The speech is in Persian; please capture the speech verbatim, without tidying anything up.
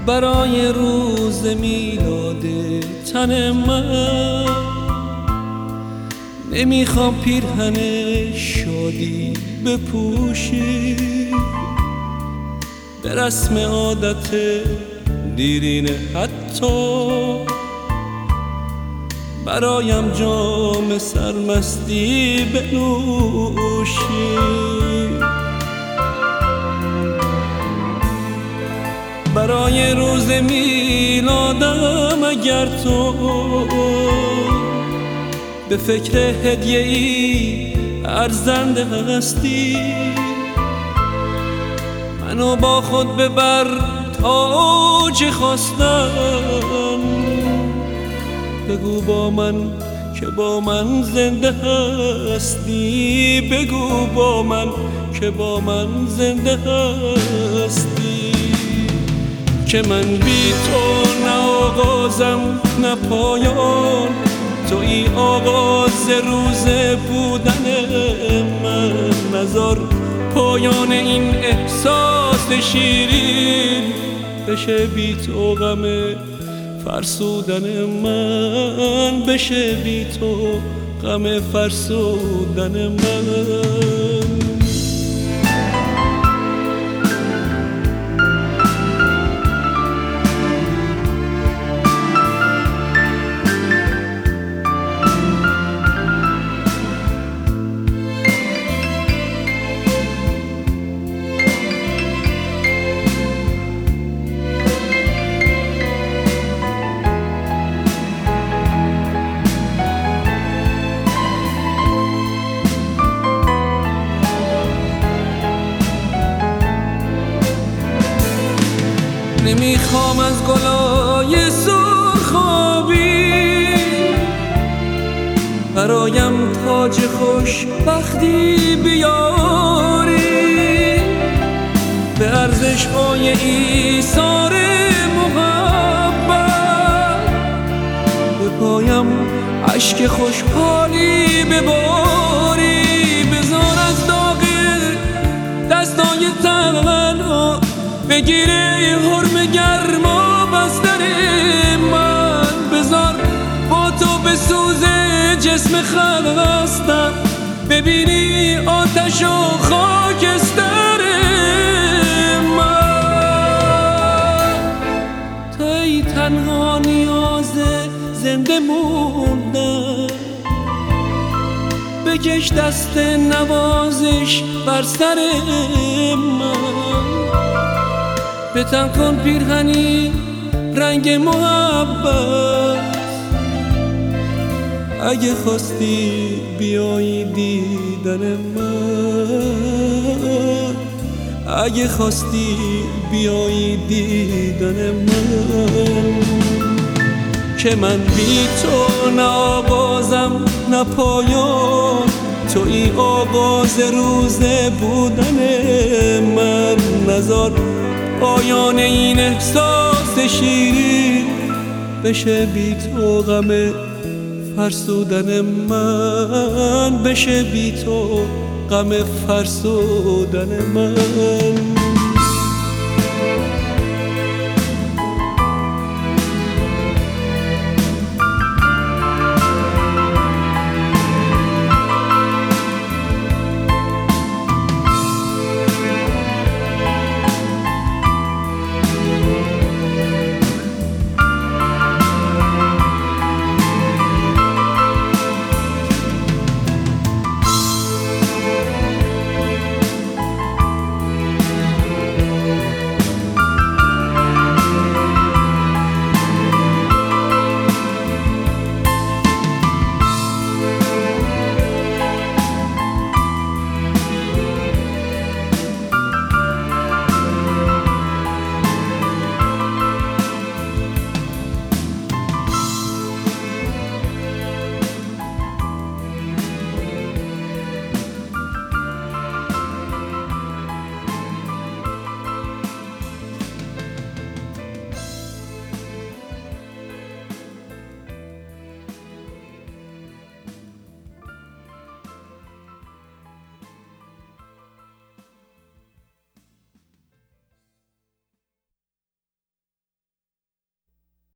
برای روز میلاد تن من نمیخوام پیرهن شادی بپوشی، به رسم عادت دیرینه حتی برایم جام سرمستی بنوشی. برای روز میلادم اگر تو به فکر هدیه ای ارزنده هستی، منو با خود ببر تا چه خواستم، بگو با من که با من زنده هستی، بگو با من که با من زنده هستی. که من بی تو نه آغازم نه پایان، توی آغاز روز بودن من، نذار پایان این احساس شیرین بشه بی تو غم فرسودن من، بشه بی تو غم فرسودن من. نمیخوام از گلای سرخابی برایم تاج خوشبختی بیاری، به ارزش های ایثار محبت به پایم عشق خوشحالی بباری. بذار از داغ دستای تنها بگیره حرم گرما بستر من، بذار با تو بسوزه جسم خستم، ببینی آتش و خاکستر من. توی تنها نیاز زنده موندن، بکش دست نوازش بر سر من، به تن کن پیرهنی رنگ محبت، اگه خواستی بیایی دیدن من، اگه خواستی بیایی دیدن من. که من بی تو نه آغازم نه پایان، توی آغاز روز بودن من، نذار پایان این احساس شیرین بشه بی تو غم فرسودن من، بشه بی تو غم فرسودن من.